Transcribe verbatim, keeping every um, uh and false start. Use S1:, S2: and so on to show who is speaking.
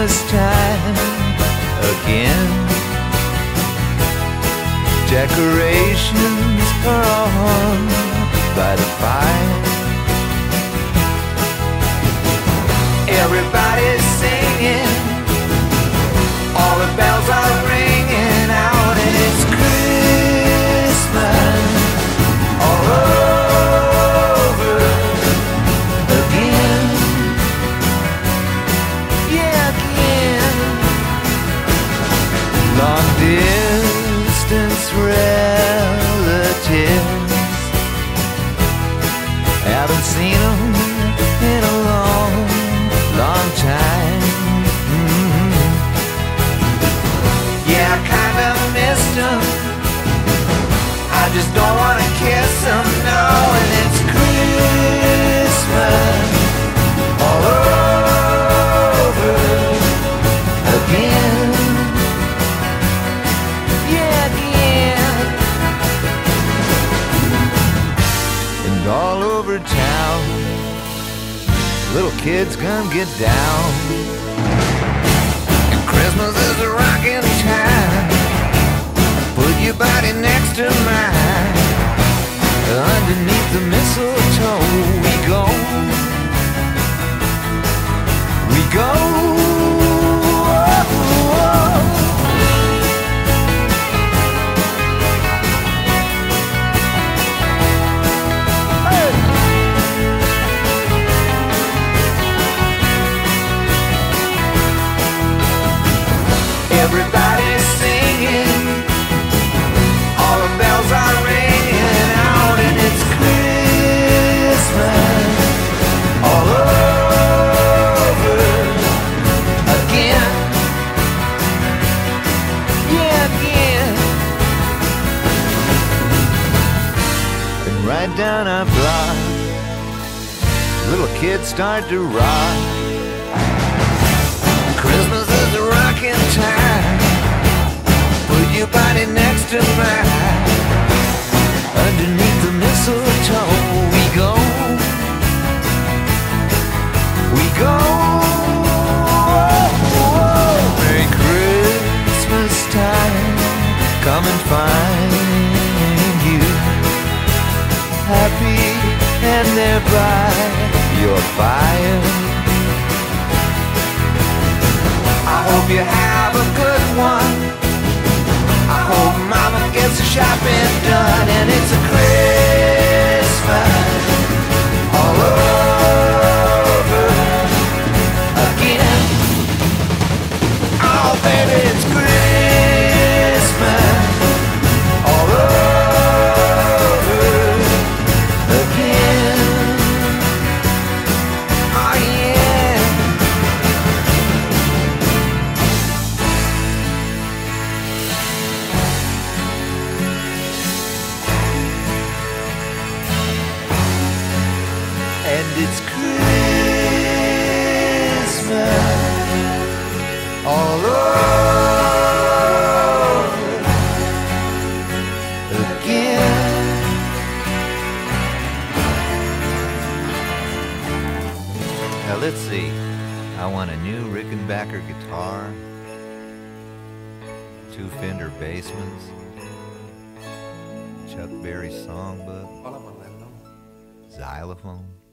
S1: Christmas time again. Decorations are on by the fire. Everybody's singing, all the bells are ringing out, and it's Christmas all over again. Yeah, again. Long distance relatives, haven't seen them in a long, long time. Mm-hmm. Yeah, I kinda missed them, I just don't wanna kiss them, no. And it's Christmas all over again. Yeah, again. And all over town, little kids come get down. And Christmas is a rockin' time. Put your body next to mine. Underneath the mistletoe we go. We go. Everybody's singing, all the bells are ringing out, and it's Christmas all over again. Yeah, again. And right down our block, little kids start to rock. Christmas is a rockin' time. Put your body next to mine. Underneath the mistletoe we go. We go. Merry Christmas time. Come and find you happy and there by your fire. I hope you have a good one. I hope mama gets the shopping done, and it's a Christmas all over again. Oh baby, it's Christmas all over again. Oh yeah. And it's Christmas all over again. Now let's see. I want a new Rickenbacker guitar, two Fender Bassmans, Chuck Berry songbook, xylophone.